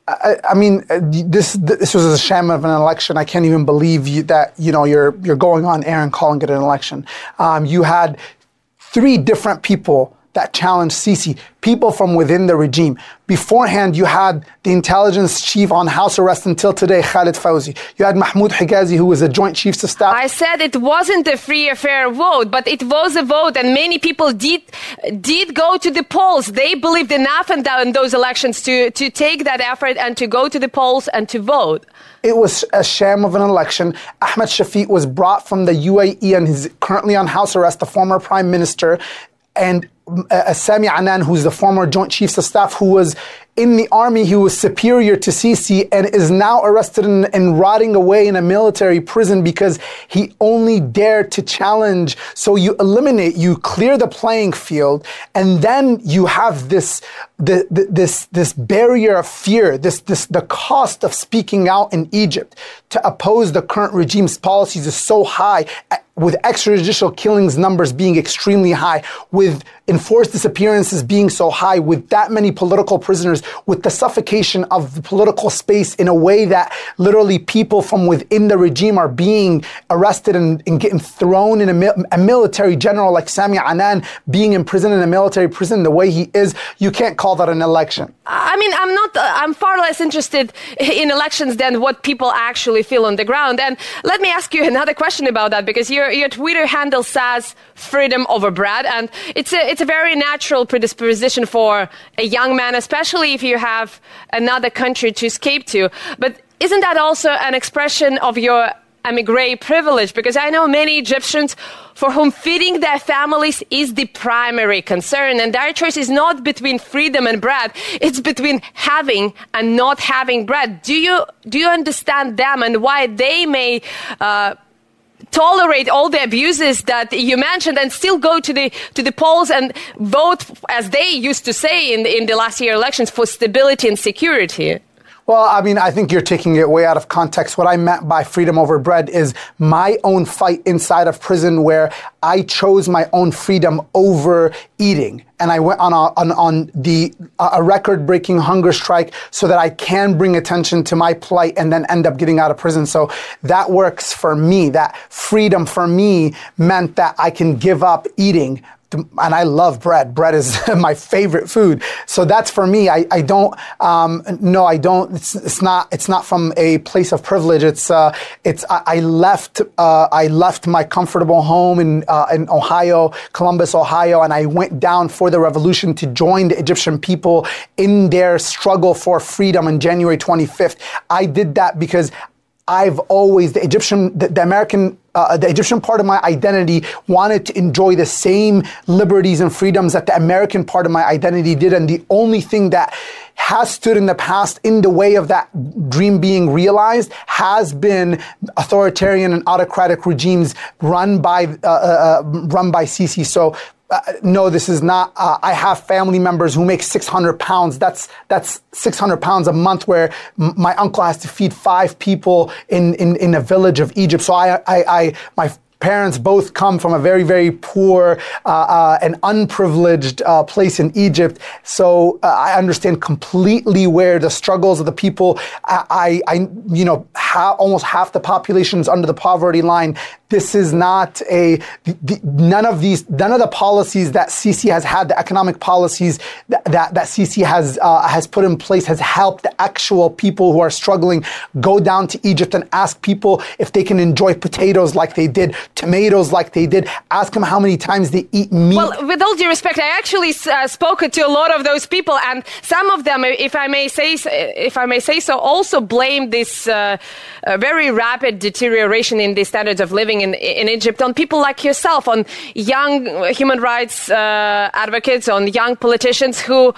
I, I mean, this this was a sham of an election. I can't even believe you, that you know you're you're going on air and calling it an election. Um, you had three different people that challenged Sisi, people from within the regime. Beforehand, you had the intelligence chief on house arrest until today, Khalid Fawzi. You had Mahmoud Higazi, who was a joint chiefs of staff. I said it wasn't a free or fair vote, but it was a vote, and many people did did go to the polls. They believed enough in, in those elections to, to take that effort and to go to the polls and to vote. It was a sham of an election. Ahmed Shafiq was brought from the U A E and he's currently on house arrest, the former prime minister. And uh, Sami Anan, who's the former Joint Chiefs of Staff, who was in the army, he was superior to Sisi and is now arrested and, and rotting away in a military prison because he only dared to challenge. So you eliminate, you clear the playing field, and then you have this the, the, this this barrier of fear, this this the cost of speaking out in Egypt to oppose the current regime's policies is so high, with extrajudicial killings numbers being extremely high, with enforced disappearances being so high, with that many political prisoners, with the suffocation of the political space in a way that literally people from within the regime are being arrested and, and getting thrown in a, mi- a military general like Sami Anan being imprisoned in a military prison the way he is. You can't call that an election. I mean, I'm not, uh, I'm far less interested in elections than what people actually feel on the ground. And let me ask you another question about that, because your, your Twitter handle says freedom over bread. And it's a, it's a very natural predisposition for a young man, especially if you have another country to escape to. But isn't that also an expression of your emigre privilege? Because I know many Egyptians for whom feeding their families is the primary concern, and their choice is not between freedom and bread, it's between having and not having bread. Do you do you understand them and why they may uh, tolerate all the abuses that you mentioned and still go to the to the polls and vote, as they used to say in the, in the last year elections, for stability and security? Well, I mean, I think you're taking it way out of context. What I meant by freedom over bread is my own fight inside of prison, where I chose my own freedom over eating. And I went on a, on, on the a record-breaking hunger strike so that I can bring attention to my plight and then end up getting out of prison. So that works for me. That freedom for me meant that I can give up eating. And I love bread. Bread is my favorite food. So that's for me. I, I don't, um, no, I don't, it's, it's not, it's not from a place of privilege. It's, uh, it's, I, I left, uh, I left my comfortable home in, uh, in Ohio, Columbus, Ohio, and I went down for the revolution to join the Egyptian people in their struggle for freedom on January twenty-fifth. I did that because I've always, the Egyptian, the, the American, uh, the Egyptian part of my identity wanted to enjoy the same liberties and freedoms that the American part of my identity did. And the only thing that has stood in the past in the way of that dream being realized has been authoritarian and autocratic regimes run by, uh, uh, run by Sisi. So Uh, no, this is not, uh, I have family members who make six hundred pounds. That's, that's six hundred pounds a month, where m- my uncle has to feed five people in, in, in a village of Egypt. So I, I, I my parents both come from a very, very poor uh, uh, and unprivileged uh, place in Egypt. So uh, I understand completely where the struggles of the people, I, I you know, ha- almost half the population is under the poverty line. This is not a, the, none of these, none of the policies that Sisi has had, the economic policies that, that, that Sisi has, uh, has put in place has helped the actual people who are struggling go down to Egypt and ask people if they can enjoy potatoes like they did, tomatoes like they did, ask them how many times they eat meat. Well, with all due respect, I actually uh, spoke to a lot of those people, and some of them, if I may say, if I may say so, also blame this uh, uh, very rapid deterioration in the standards of living in, in Egypt on people like yourself, on young human rights uh, advocates, on young politicians who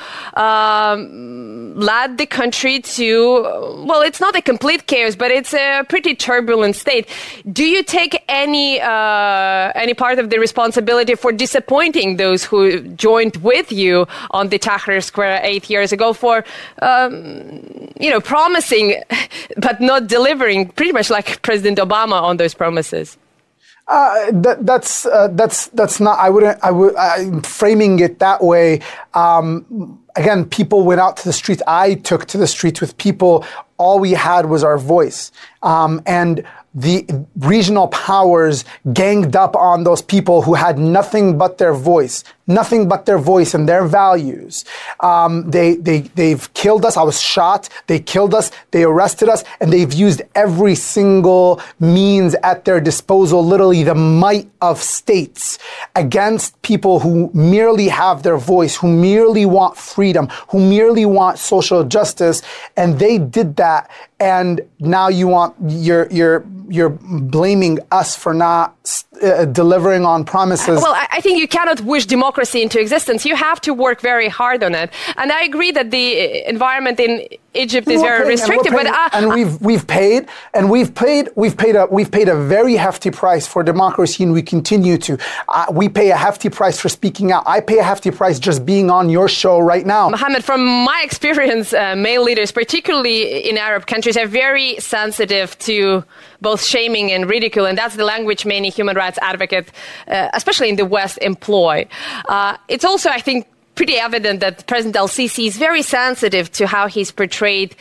um, led the country to, well, it's not a complete chaos, but it's a pretty turbulent state. Do you take any uh, any part of the responsibility for disappointing those who joined with you on the Tahrir Square eight years ago, for um, you know, promising but not delivering, pretty much like President Obama on those promises? Uh, that, that's uh, that's that's not. I wouldn't. I would. I'm framing it that way. Um, again, people went out to the streets. I took to the streets with people. All we had was our voice. Um, and the regional powers ganged up on those people who had nothing but their voice, nothing but their voice and their values. Um, they, they, they've killed us. I was shot. They killed us. They arrested us. And they've used every single means at their disposal, literally the might of states, against people who merely have their voice, who merely want freedom, who merely want social justice. And they did that. And now you want, you're, you're, you're blaming us for not uh, delivering on promises. Well, I think you cannot wish democracy into existence. You have to work very hard on it. And I agree that the environment in Egypt is very restrictive. But uh, and we've we've paid and we've paid we've paid a we've paid a very hefty price for democracy, and we continue to. Uh, we pay a hefty price for speaking out. I pay a hefty price just being on your show right now. Mohammed, from my experience, uh, male leaders, particularly in Arab countries, are very sensitive to both shaming and ridicule, and that's the language many human rights advocates, uh, especially in the West, employ. Uh, it's also, I think, pretty evident that President al-Sisi is very sensitive to how he's portrayed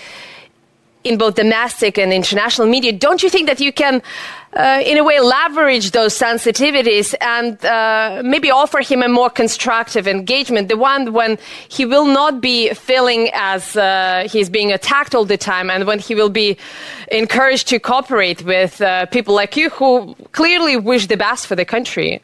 in both domestic and international media. Don't you think that you can, uh, in a way, leverage those sensitivities and uh, maybe offer him a more constructive engagement, the one when he will not be feeling as uh, he's being attacked all the time, and when he will be encouraged to cooperate with uh, people like you who clearly wish the best for the country?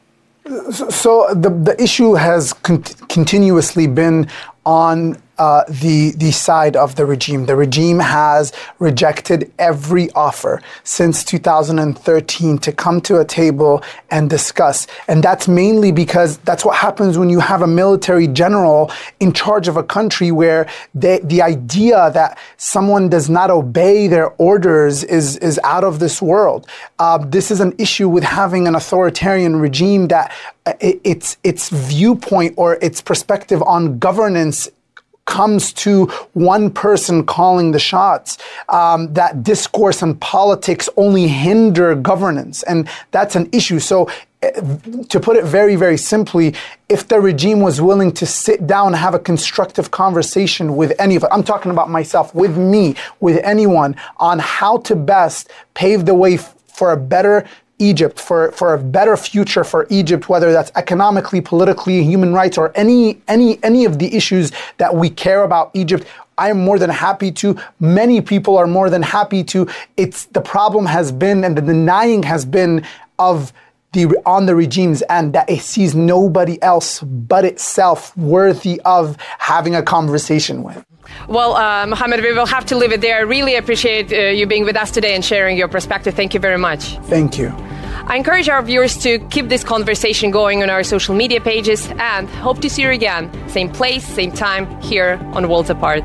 So the the issue has con- continuously been on uh, the the side of the regime. The regime has rejected every offer since two thousand thirteen to come to a table and discuss. And that's mainly because that's what happens when you have a military general in charge of a country where they, the idea that someone does not obey their orders is, is out of this world. Uh, this is an issue with having an authoritarian regime that it, its its viewpoint or its perspective on governance comes to one person calling the shots. Um, that discourse and politics only hinder governance, and that's an issue. So uh, to put it very, very simply, if the regime was willing to sit down and have a constructive conversation with any of it, I'm talking about myself, with me, with anyone, on how to best pave the way f- for a better Egypt, for, for a better future for Egypt, whether that's economically, politically, human rights, or any any any of the issues that we care about Egypt, I am more than happy to. Many people are more than happy to. It's the problem has been, and the denying has been of the on the regime's end, that it sees nobody else but itself worthy of having a conversation with. Well, uh, Mohammed, we will have to leave it there. I really appreciate uh, you being with us today and sharing your perspective. Thank you very much. Thank you. I encourage our viewers to keep this conversation going on our social media pages, and hope to see you again. Same place, same time, here on Worlds Apart.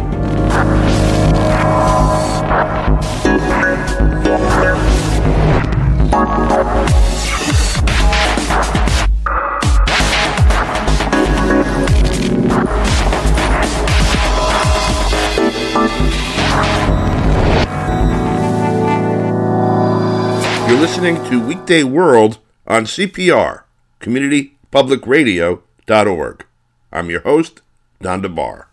You're listening to Weekday World on C P R, community public radio dot org. I'm your host, Don DeBar.